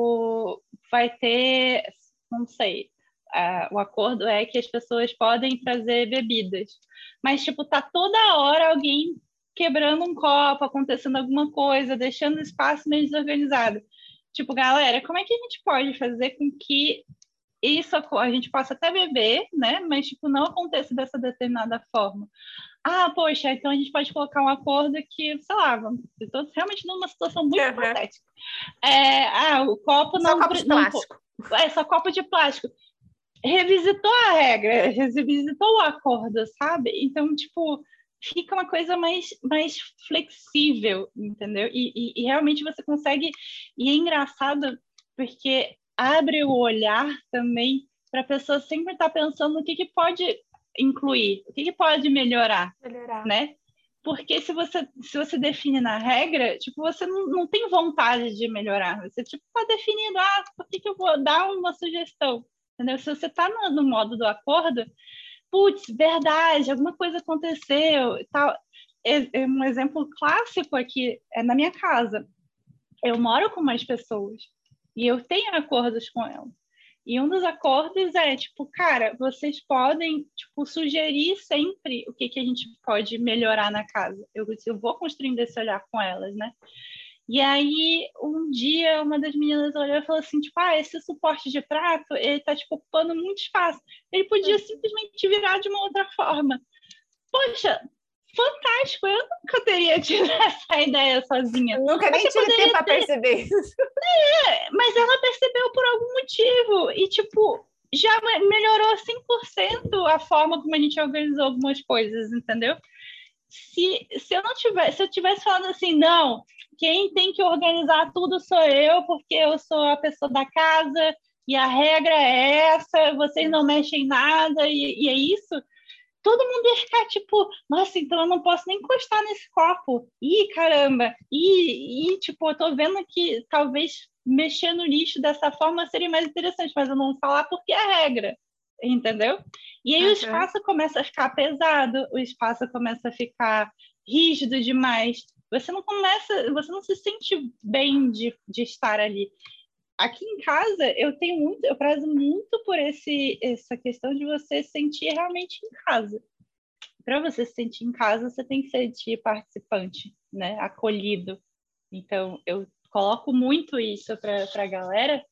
o vai ter, não sei, uh, o acordo é que as pessoas podem trazer bebidas, mas, tipo, tá toda hora alguém quebrando um copo, acontecendo alguma coisa, deixando o espaço meio desorganizado. Tipo, galera, como é que a gente pode fazer com que isso a gente possa até beber, né? Mas, tipo, não aconteça dessa determinada forma. Ah, poxa, então a gente pode colocar um acordo que, sei lá, eu estou realmente numa situação muito uhum. hipotética. É, ah, o copo só não... Só copo de não, plástico. É, só copo de plástico. Revisitou a regra, revisitou o acordo, sabe? Então, tipo, fica uma coisa mais, mais flexível, entendeu? E, e, e realmente você consegue... E é engraçado porque abre o olhar também para a pessoa sempre estar pensando no que, que pode incluir, o que, que pode melhorar, melhorar, né? Porque se você, se você define na regra, tipo, você não, não tem vontade de melhorar. Você, tipo, tá definindo, ah, por que, que eu vou dar uma sugestão? Entendeu? Se você tá no, no modo do acordo, putz, verdade, alguma coisa aconteceu e tal. É, é um exemplo clássico aqui é na minha casa. Eu moro com mais pessoas e eu tenho acordos com elas. E um dos acordos é, tipo, cara, vocês podem, tipo, sugerir sempre o que, que a gente pode melhorar na casa. Eu, eu vou construindo esse olhar com elas, né? E aí, um dia, uma das meninas olhou e falou assim, tipo, ah, esse suporte de prato, ele tá, tipo, ocupando muito espaço. Ele podia simplesmente virar de uma outra forma. Poxa, fantástico! Eu nunca teria tido essa ideia sozinha. Eu nunca nem Você tive tempo para ter... perceber isso. É, mas ela percebeu por algum motivo. E, tipo, já melhorou cem por cento a forma como a gente organizou algumas coisas, entendeu? Se, se eu não tivesse, se eu tivesse falando assim, não, quem tem que organizar tudo sou eu, porque eu sou a pessoa da casa e a regra é essa, vocês não mexem em nada e, e é isso, todo mundo ia ficar tipo, nossa, então eu não posso nem encostar nesse copo. Ih, caramba! E, e tipo, eu tô vendo que talvez mexer no lixo dessa forma seria mais interessante, mas eu não vou falar porque é regra, entendeu? E aí uhum. o espaço começa a ficar pesado, o espaço começa a ficar rígido demais. Você não começa, você não se sente bem de, de estar ali. Aqui em casa, eu tenho muito, eu prezo muito por esse, essa questão de você se sentir realmente em casa. Para você se sentir em casa, você tem que se sentir participante, né? Acolhido. Então, eu coloco muito isso para a galera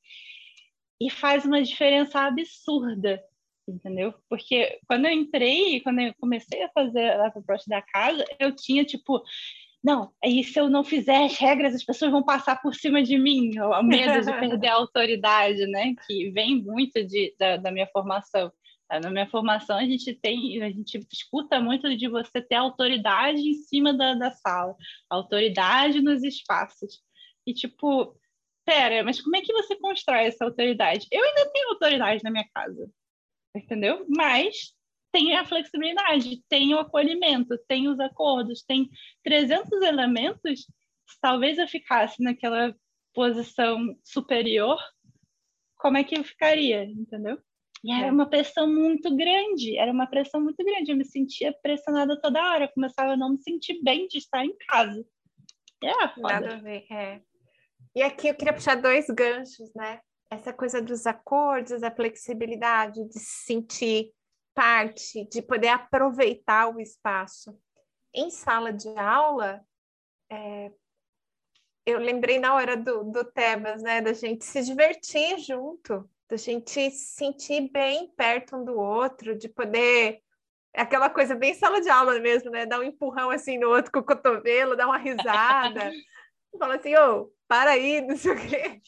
e faz uma diferença absurda, entendeu? Porque quando eu entrei, quando eu comecei a fazer a proposta da casa, eu tinha, tipo, não, aí se eu não fizer as regras, as pessoas vão passar por cima de mim, o medo de perder a autoridade, né? Que vem muito de, da, da minha formação. Na minha formação, a gente tem, a gente escuta muito de você ter autoridade em cima da, da sala, autoridade nos espaços. E, tipo, pera, mas como é que você constrói essa autoridade? Eu ainda tenho autoridade na minha casa, entendeu? Mas tem a flexibilidade, tem o acolhimento, tem os acordos, tem trezentos elementos. Talvez eu ficasse naquela posição superior, como é que eu ficaria, entendeu? E era uma pressão muito grande, era uma pressão muito grande. Eu me sentia pressionada toda hora, eu começava a não me sentir bem de estar em casa. É, foda. Nada a ver, é. E aqui eu queria puxar dois ganchos, né? Essa coisa dos acordos, a flexibilidade, de se sentir parte, de poder aproveitar o espaço. Em sala de aula, é, eu lembrei na hora do, do Tebas, né? Da gente se divertir junto, da gente se sentir bem perto um do outro, de poder... Aquela coisa bem sala de aula mesmo, né? Dar um empurrão assim no outro com o cotovelo, dar uma risada. Fala assim, ô, oh, para aí, não sei o quê.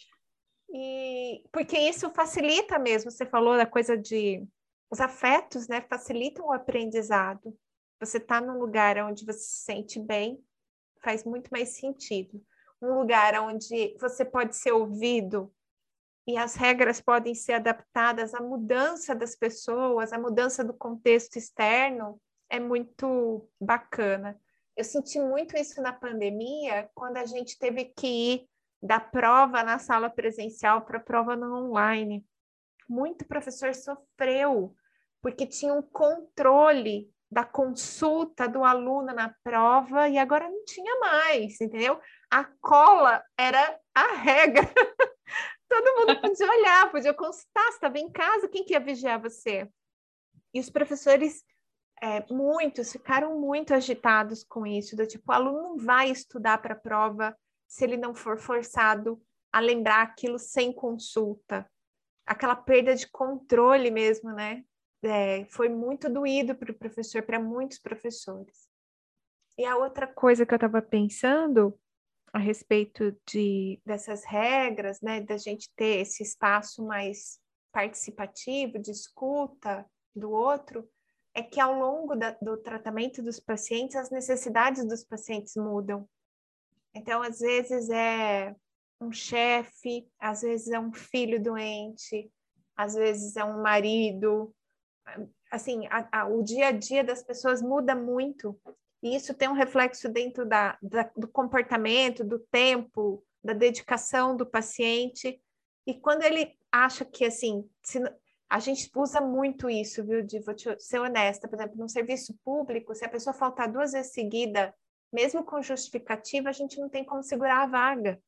E porque isso facilita mesmo, você falou da coisa de... Os afetos, né? Facilitam o aprendizado. Você está num lugar onde você se sente bem, faz muito mais sentido. Um lugar onde você pode ser ouvido e as regras podem ser adaptadas à mudança das pessoas, à mudança do contexto externo, é muito bacana. Eu senti muito isso na pandemia, quando a gente teve que ir da prova na sala presencial para a prova no online. Muito professor sofreu, porque tinha um controle da consulta do aluno na prova e agora não tinha mais, entendeu? A cola era a regra. Todo mundo podia olhar, podia consultar, você estava em casa, quem que ia vigiar você? E os professores, é, muitos, ficaram muito agitados com isso, do tipo, o aluno não vai estudar para a prova se ele não for forçado a lembrar aquilo sem consulta. Aquela perda de controle mesmo, né? É, foi muito doído para o professor, para muitos professores. E a outra coisa que eu estava pensando a respeito de, dessas regras, né, da gente ter esse espaço mais participativo, de escuta do outro, é que ao longo da, do tratamento dos pacientes, as necessidades dos pacientes mudam. Então, às vezes é um chefe, às vezes é um filho doente, às vezes é um marido. Assim, a, a, o dia a dia das pessoas muda muito. E isso tem um reflexo dentro da, da, do comportamento, do tempo, da dedicação do paciente. E quando ele acha que, assim, se, a gente usa muito isso, viu, de, vou te ser honesta, por exemplo, no serviço público, se a pessoa faltar duas vezes seguida, mesmo com justificativa, a gente não tem como segurar a vaga.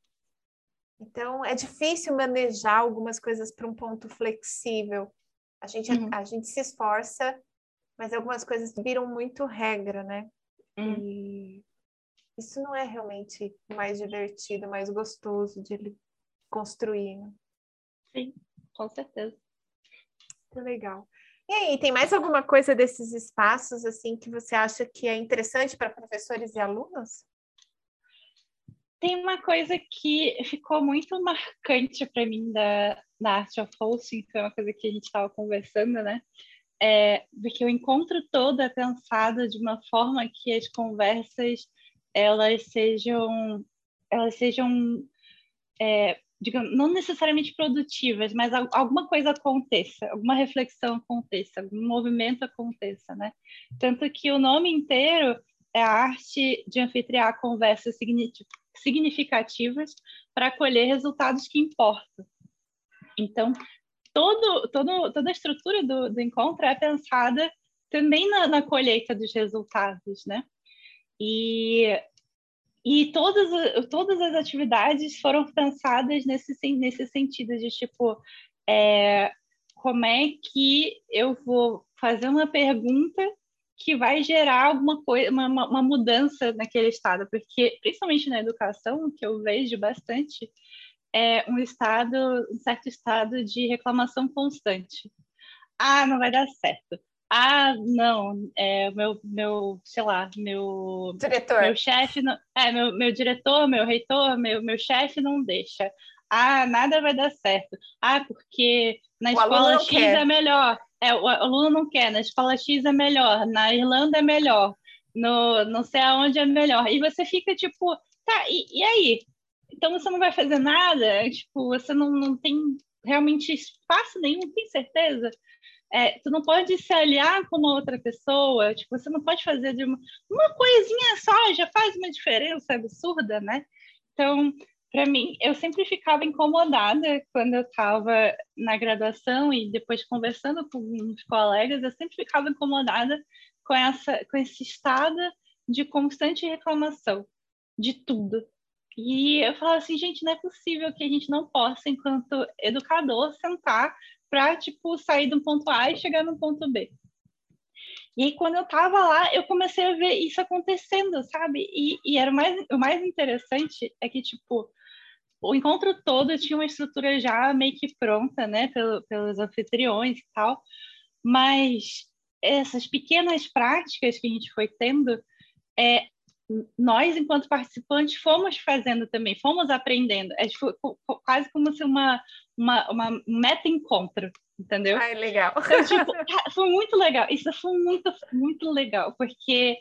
Então, é difícil manejar algumas coisas para um ponto flexível. A gente, uhum. a, a gente se esforça, mas algumas coisas viram muito regra, né? Uhum. E, isso não é realmente mais divertido, mais gostoso de construir, né? Sim, com certeza. Muito legal. E aí, tem mais alguma coisa desses espaços assim que você acha que é interessante para professores e alunos? Tem uma coisa que ficou muito marcante para mim da, da Art of Hosting, que é uma coisa que a gente estava conversando, né? É, porque o encontro todo é pensado de uma forma que as conversas elas sejam, elas sejam é, digamos, não necessariamente produtivas, mas alguma coisa aconteça, alguma reflexão aconteça, algum movimento aconteça, né? Tanto que o nome inteiro é a arte de anfitriar conversas significativas para colher resultados que importam. Então, todo, todo, toda a estrutura do, do encontro é pensada também na, na colheita dos resultados, né? E, e todas, todas as atividades foram pensadas nesse, nesse sentido de, tipo, é, como é que eu vou fazer uma pergunta que vai gerar alguma coisa, uma, uma mudança naquele estado, porque, principalmente na educação, que eu vejo bastante, é um estado, um certo estado de reclamação constante. Ah, não vai dar certo. Ah, não, é, meu, meu, sei lá, meu, diretor. meu chefe, não, é, meu, meu diretor, meu reitor, meu, meu chefe não deixa. Ah, nada vai dar certo. Ah, porque na o escola X quer. É melhor. É, o aluno não quer, na escola X é melhor, na Irlanda é melhor, no não sei aonde é melhor. E você fica tipo, tá, e, e aí? Então você não vai fazer nada? Tipo, você não, não tem realmente espaço nenhum, tem certeza? É, tu não pode se aliar com uma outra pessoa, tipo, você não pode fazer de uma, uma coisinha só, já faz uma diferença absurda, né? Então, para mim, eu sempre ficava incomodada quando eu estava na graduação e depois conversando com os colegas, eu sempre ficava incomodada com, essa, com esse estado de constante reclamação de tudo. E eu falava assim, gente, não é possível que a gente não possa, enquanto educador, sentar para, tipo, sair do ponto A e chegar no ponto B. E aí, quando eu estava lá, eu comecei a ver isso acontecendo, sabe? E, e era o mais, o mais interessante é que, tipo, o encontro todo tinha uma estrutura já meio que pronta, né, pelo, pelos anfitriões e tal, mas essas pequenas práticas que a gente foi tendo, é, nós, enquanto participantes, fomos fazendo também, fomos aprendendo. É tipo, quase como se uma, uma, uma meta-encontro, entendeu? Ai, legal. Então, tipo, foi muito legal. Isso foi muito, muito legal, porque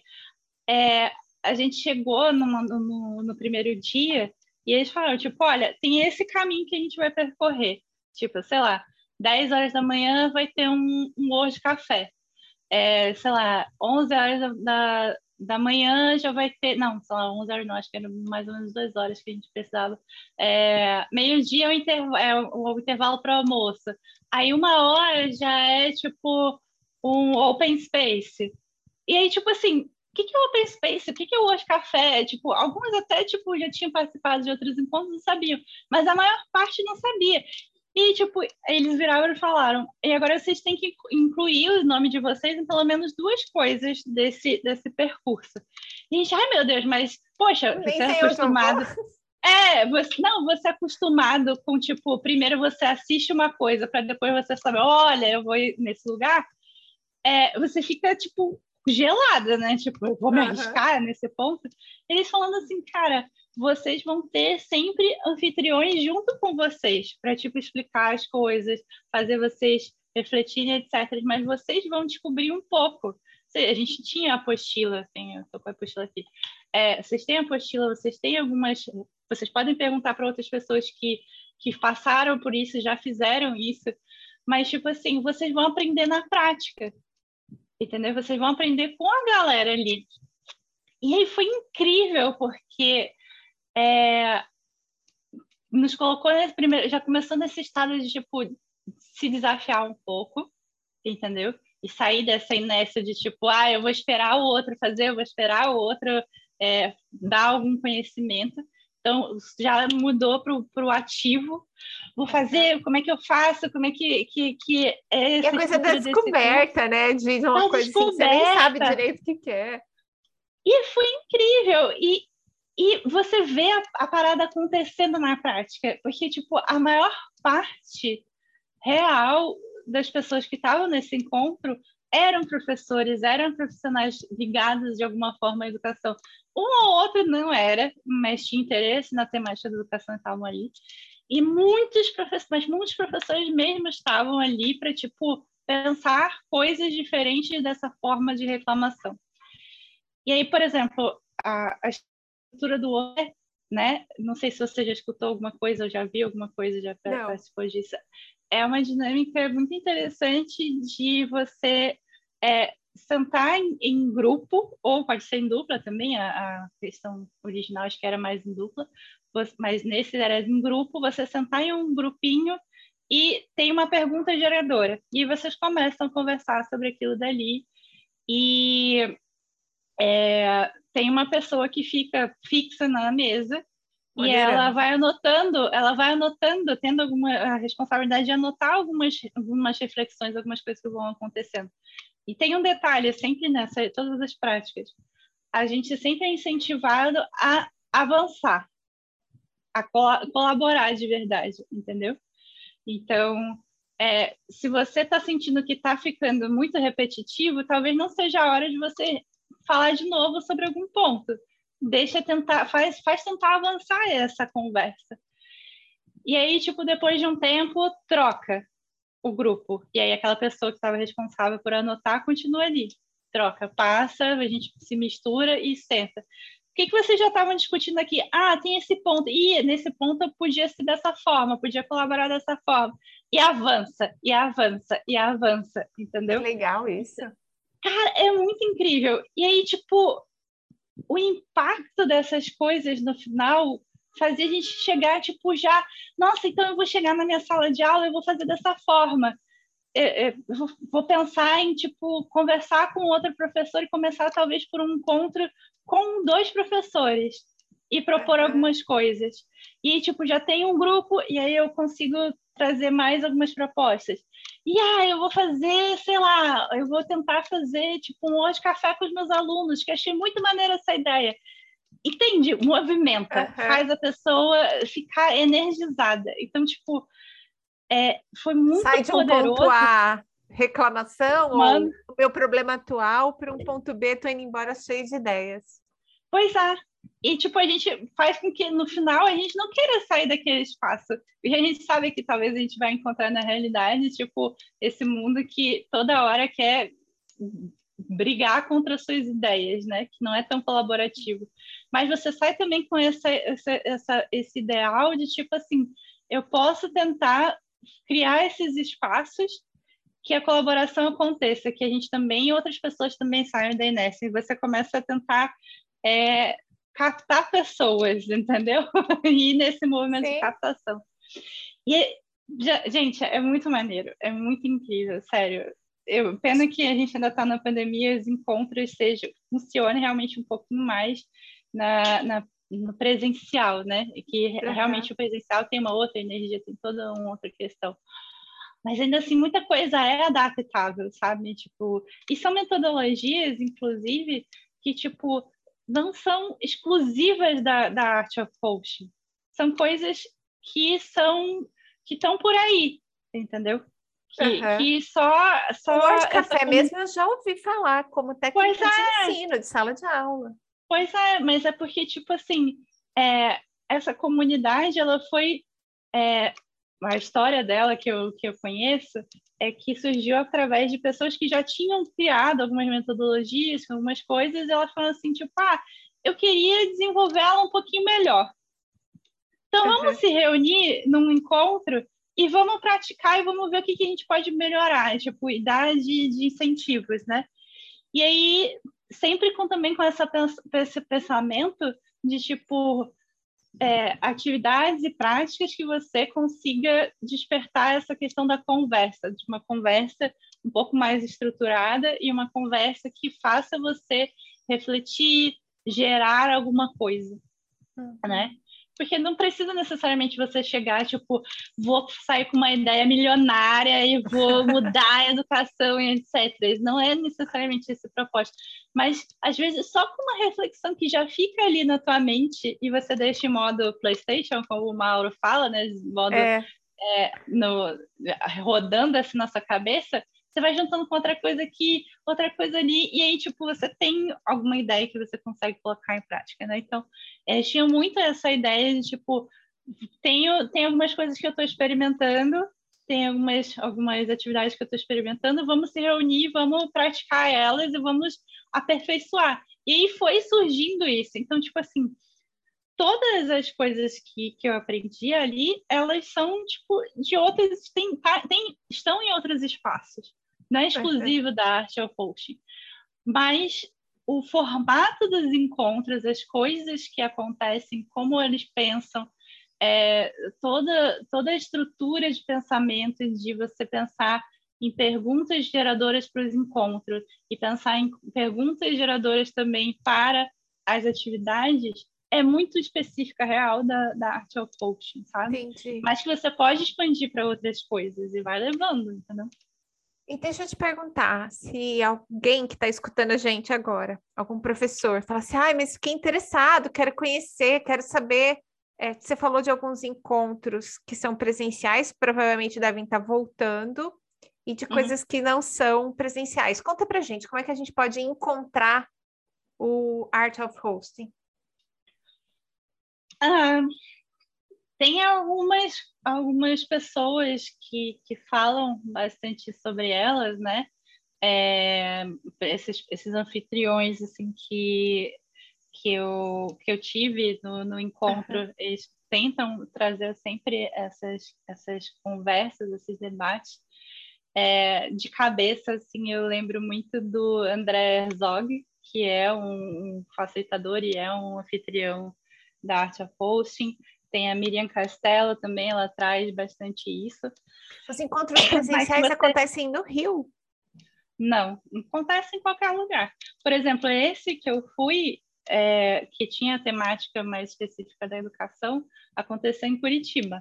é, a gente chegou no, no, no primeiro dia e eles falaram, tipo, olha, tem esse caminho que a gente vai percorrer. Tipo, sei lá, dez horas da manhã vai ter um, um hoje café. É, sei lá, onze horas da, da, da manhã já vai ter. Não, sei lá, onze horas não, acho que era mais ou menos duas horas que a gente precisava. É, meio-dia é o, interv é o intervalo para o almoço. Aí uma hora já é tipo um open space. E aí, tipo assim, o que, que é open space? O que, que é o Hoje Café? Tipo, algumas até tipo, já tinham participado de outros encontros e sabiam, mas a maior parte não sabia. E, tipo, eles viraram e falaram, e agora vocês têm que incluir o nome de vocês em pelo menos duas coisas desse, desse percurso. E a gente, ai meu Deus, mas, poxa, Nem você é sei onde eu acostumado... vou. É, você, não, você é acostumado com, tipo, primeiro você assiste uma coisa para depois você saber, olha, eu vou ir nesse lugar. É, você fica, tipo, gelada, né? Tipo, eu vou me Uhum. arriscar nesse ponto. Eles falando assim, cara, vocês vão ter sempre anfitriões junto com vocês para, tipo, explicar as coisas, fazer vocês refletirem, etcétera. Mas vocês vão descobrir um pouco. A gente tinha a apostila, assim, eu tô com a apostila aqui. É, vocês têm a apostila, vocês têm algumas... Vocês podem perguntar para outras pessoas que, que passaram por isso, já fizeram isso. Mas, tipo assim, vocês vão aprender na prática. Entendeu? Vocês vão aprender com a galera ali. E aí foi incrível, porque é, nos colocou nesse primeiro, já começou nesse estado de, tipo, se desafiar um pouco, entendeu? E sair dessa inércia de, tipo, ah, eu vou esperar o outro fazer, eu vou esperar o outro é, dar algum conhecimento. Então, já mudou para o ativo. Vou fazer, como é que eu faço? Como é que, que, que é essa E a coisa da descoberta, né? De uma da coisa assim que você nem sabe descoberta. direito o que, que é. E foi incrível. E, E você vê a, a parada acontecendo na prática, porque, tipo, a maior parte real das pessoas que estavam nesse encontro eram professores, eram profissionais ligados de alguma forma à educação. Um ou outro não era, mas tinha interesse na temática da educação e estavam ali. E muitos professores, muitos professores mesmo estavam ali para, tipo, pensar coisas diferentes dessa forma de reclamação. E aí, por exemplo, a, a estrutura do O E, né? Não sei se você já escutou alguma coisa ou já viu alguma coisa, já participou disso. É uma dinâmica muito interessante de você é, sentar em, em grupo, ou pode ser em dupla também, a, a questão original acho que era mais em dupla, mas nesse era em grupo, você sentar em um grupinho e tem uma pergunta geradora. E vocês começam a conversar sobre aquilo dali. E é, tem uma pessoa que fica fixa na mesa e ela vai anotando, ela vai anotando, tendo alguma a responsabilidade de anotar algumas, algumas reflexões, algumas coisas que vão acontecendo. E tem um detalhe sempre nessa, todas as práticas, a gente sempre é incentivado a avançar, a col colaborar de verdade, entendeu? Então, é, se você está sentindo que está ficando muito repetitivo, talvez não seja a hora de você falar de novo sobre algum ponto. Deixa tentar, faz, faz tentar avançar essa conversa. E aí, tipo, depois de um tempo, troca o grupo. E aí aquela pessoa que estava responsável por anotar continua ali. Troca, passa, a gente se mistura e senta. O que, que vocês já estavam discutindo aqui? Ah, tem esse ponto. Ih, nesse ponto podia ser dessa forma, podia colaborar dessa forma. E avança, e avança, e avança, entendeu? Que legal isso. Cara, é muito incrível. E aí, tipo, o impacto dessas coisas no final fazia a gente chegar, tipo, já... Nossa, então eu vou chegar na minha sala de aula e vou fazer dessa forma. Eu, eu vou pensar em, tipo, conversar com outro professor e começar, talvez, por um encontro com dois professores e propor uhum. algumas coisas. E, tipo, já tem um grupo e aí eu consigo trazer mais algumas propostas. E, ah, eu vou fazer, sei lá, eu vou tentar fazer, tipo, um hoje café com os meus alunos, que achei muito maneira essa ideia. Entende? Movimenta, uhum. faz a pessoa ficar energizada. Então, tipo, é, foi muito Sai de um poderoso. Ponto A, reclamação, Mano. ou o meu problema atual, para um ponto B, tô indo embora cheio de ideias. Pois é. E, tipo, a gente faz com que, no final, a gente não queira sair daquele espaço. E a gente sabe que talvez a gente vai encontrar na realidade, tipo, esse mundo que toda hora quer brigar contra as suas ideias, né? Que não é tão colaborativo. Mas você sai também com essa, essa, essa, esse ideal de, tipo assim, eu posso tentar criar esses espaços que a colaboração aconteça, que a gente também, outras pessoas também saiam da inércia. E você começa a tentar é, captar pessoas, entendeu? E nesse movimento Sim. de captação. E, gente, é muito maneiro, é muito incrível, sério. Eu, pena que a gente ainda está na pandemia, os encontros sejam, funcionem realmente um pouquinho mais na, na, no presencial, né? E que uhum. realmente o presencial tem uma outra energia, tem toda uma outra questão. Mas ainda assim, muita coisa é adaptável, sabe? Tipo, e são metodologias, inclusive, que, tipo, não são exclusivas da, da Art of Coaching. São coisas que são que estão por aí, entendeu? Que, uhum. que só, só... Hoje, café como... mesmo eu já ouvi falar como técnica é. de ensino, de sala de aula. Pois é, mas é porque, tipo assim, é, essa comunidade, ela foi... É, a história dela que eu, que eu conheço é que surgiu através de pessoas que já tinham criado algumas metodologias, algumas coisas, e elas falam assim, tipo, ah, eu queria desenvolver ela um pouquinho melhor. Então, uhum. vamos se reunir num encontro e vamos praticar e vamos ver o que, que a gente pode melhorar, tipo, e dar de, de incentivos, né? E aí, sempre com, também com essa, esse pensamento de, tipo, é, atividades e práticas que você consiga despertar essa questão da conversa, de uma conversa um pouco mais estruturada e uma conversa que faça você refletir, gerar alguma coisa, uhum. né? porque não precisa necessariamente você chegar, tipo, vou sair com uma ideia milionária e vou mudar a educação e etcétera. Não é necessariamente esse o propósito. Mas, às vezes, só com uma reflexão que já fica ali na tua mente e você deixa em modo PlayStation, como o Mauro fala, né? Modo É. É, no, rodando assim na sua cabeça, você vai juntando com outra coisa aqui, outra coisa ali, e aí, tipo, você tem alguma ideia que você consegue colocar em prática, né? Então, é, tinha muito essa ideia de, tipo, tenho, tem algumas coisas que eu estou experimentando, tem algumas, algumas atividades que eu estou experimentando, vamos se reunir, vamos praticar elas e vamos aperfeiçoar. E aí foi surgindo isso. Então, tipo assim, todas as coisas que, que eu aprendi ali, elas são, tipo, de outras, tem, tem, estão em outros espaços. Não é exclusivo da Art of Hosting. Mas o formato dos encontros, as coisas que acontecem, como eles pensam, é, toda, toda a estrutura de pensamento, de você pensar em perguntas geradoras para os encontros e pensar em perguntas geradoras também para as atividades, é muito específica, real, da, da Art of Coaching, sabe? Entendi. Mas que você pode expandir para outras coisas e vai levando, entendeu? E deixa eu te perguntar, se alguém que está escutando a gente agora, algum professor, fala assim, ai, mas fiquei interessado, quero conhecer, quero saber. É, você falou de alguns encontros que são presenciais, provavelmente devem estar voltando, e de coisas Uhum. que não são presenciais. Conta pra gente, como é que a gente pode encontrar o Art of Hosting? Ah, tem algumas, algumas pessoas que, que falam bastante sobre elas, né? É, esses, esses anfitriões assim que, que, eu, que eu tive no, no encontro, Uhum. eles tentam trazer sempre essas, essas conversas, esses debates. É, de cabeça, assim, eu lembro muito do André Herzog, que é um, um facilitador e é um anfitrião da Art of Hosting. Tem a Miriam Castelo também, ela traz bastante isso. Os encontros Mas se presenciais você... acontecem no Rio? Não, acontece em qualquer lugar. Por exemplo, esse que eu fui, é, que tinha a temática mais específica da educação, aconteceu em Curitiba.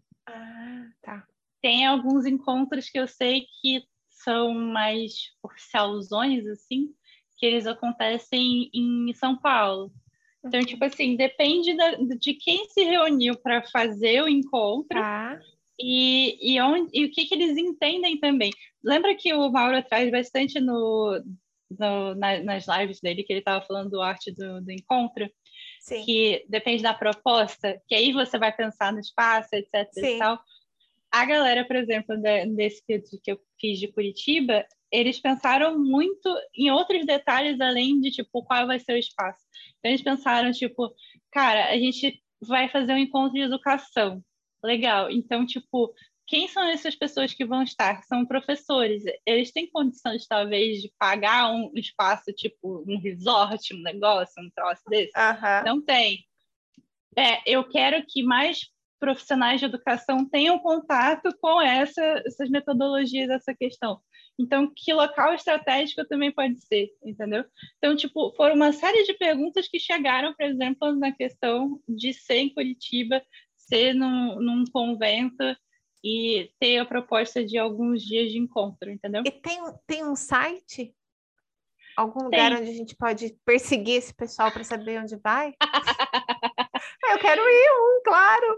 Ah, tá. Tem alguns encontros que eu sei que são mais oficialzões, assim, que eles acontecem em São Paulo. Então, Uhum. tipo assim, depende da, de quem se reuniu para fazer o encontro Tá. e, e, onde, e o que, que eles entendem também. Lembra que o Mauro traz bastante no, no, na, nas lives dele, que ele estava falando do arte do, do encontro, Sim, que depende da proposta, que aí você vai pensar no espaço, etc e sim. tal. A galera, por exemplo, desse que eu fiz de Curitiba, eles pensaram muito em outros detalhes além de, tipo, qual vai ser o espaço. Então, eles pensaram, tipo, cara, a gente vai fazer um encontro de educação. Legal. Então, tipo, quem são essas pessoas que vão estar? São professores. Eles têm condições, talvez, de pagar um espaço, tipo, um resort, um negócio, um troço desse? Aham. Não tem. É, eu quero que mais profissionais de educação tenham contato com essa, essas metodologias, essa questão. Então, que local estratégico também pode ser, entendeu? Então, tipo, foram uma série de perguntas que chegaram, por exemplo, na questão de ser em Curitiba, ser num, num convento e ter a proposta de alguns dias de encontro, entendeu? E tem, tem um site? Algum lugar Tem. onde a gente pode perseguir esse pessoal para saber onde vai? Eu quero ir, um, claro.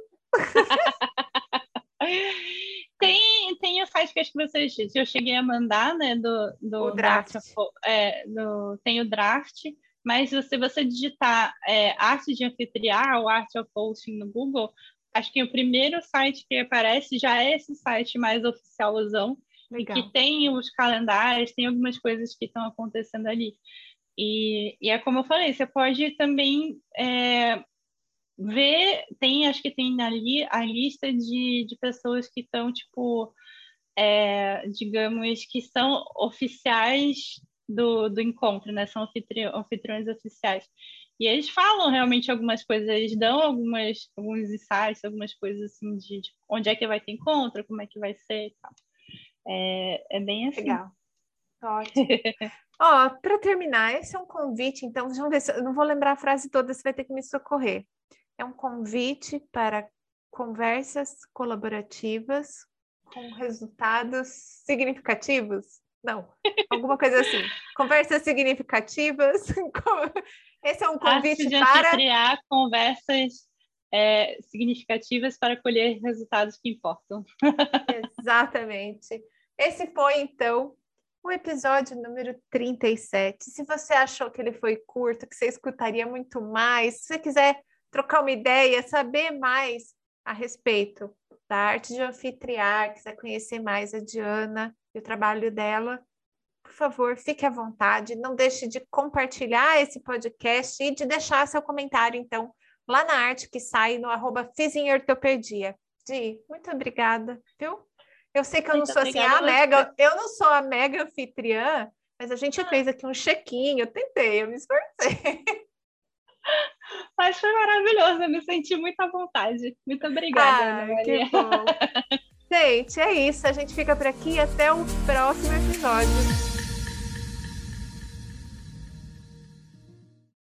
Tem, tem o site que acho que vocês, eu cheguei a mandar, né, do, O do, da Art of, draft. é, do, tem o draft, mas se você digitar é, arte de anfitriar ou Art of Hosting no Google, acho que o primeiro site que aparece já é esse site mais oficialzão, e que Legal. tem os calendários, tem algumas coisas que estão acontecendo ali. E, e é como eu falei, você pode também é, ver, tem, acho que tem ali a lista de, de pessoas que estão, tipo, é, digamos, que são oficiais do, do encontro, né? São anfitri anfitriões oficiais. E eles falam realmente algumas coisas, eles dão algumas, alguns insights, algumas coisas assim de, de onde é que vai ter encontro, como é que vai ser e tal. É, é bem assim. Legal. Ótimo. Ó, para terminar, esse é um convite, então vamos ver se eu não vou lembrar a frase toda, você vai ter que me socorrer. é um convite para conversas colaborativas com resultados significativos? Não, alguma coisa assim. Conversas significativas. Esse é um convite Arte de para... anfitriar conversas é, significativas para colher resultados que importam. Exatamente. Esse foi, então, o episódio número trinta e sete. Se você achou que ele foi curto, que você escutaria muito mais, se você quiser trocar uma ideia, saber mais a respeito da arte de anfitriar, quiser conhecer mais a Diana e o trabalho dela, por favor, fique à vontade. Não deixe de compartilhar esse podcast e de deixar seu comentário, então, lá na arte que sai no arroba Fiz em Ortopedia. Di, muito obrigada, viu? Eu sei que eu Muito não sou assim, obrigada a mega, eu não sou a mega anfitriã, mas a gente ah. fez aqui um check-in, eu tentei, eu me esforcei. Mas foi maravilhoso, eu me senti muito à vontade. Muito obrigada, ah, Ana Maria. Que bom. Gente, é isso, a gente fica por aqui, até o próximo episódio.